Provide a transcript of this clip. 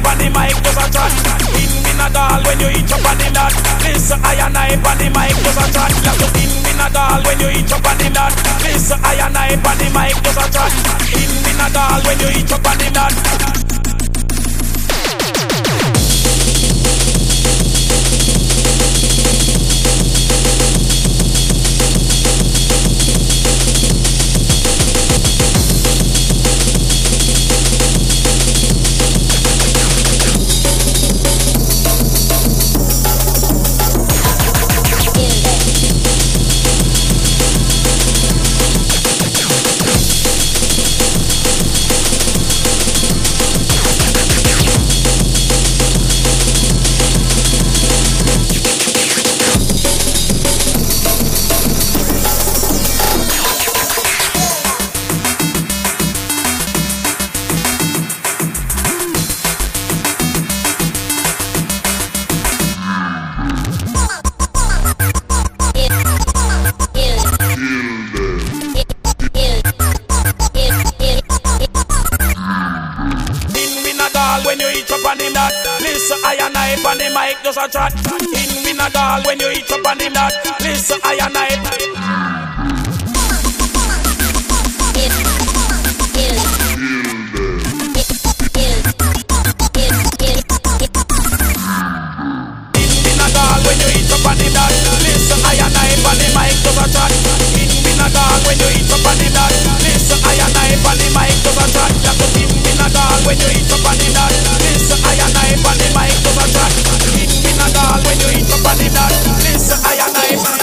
on the mic, just a chat. In Minagal when you eat up on the lot. Listen, I and I on the mic, just a chat. In Minagal when you eat up on the lot. Listen, I and I on the mic, just a chat. In Minagal when you eat up on the lot. When you eat up on the lot, listen, I and I on the mic, just a chat. In Minagal, when you eat up on the lot, listen, I and I. In Minagal, when you eat up on the lot, listen, I and I on the mic, just a chat. In Minagal, when you eat up on the lot, listen, I and I on the mic, just a chat. In Minagal, when you eat up on the lot, listen, I and I on the mic, just a chat. In Minagal, when you eat up on the lot, listen, I and I.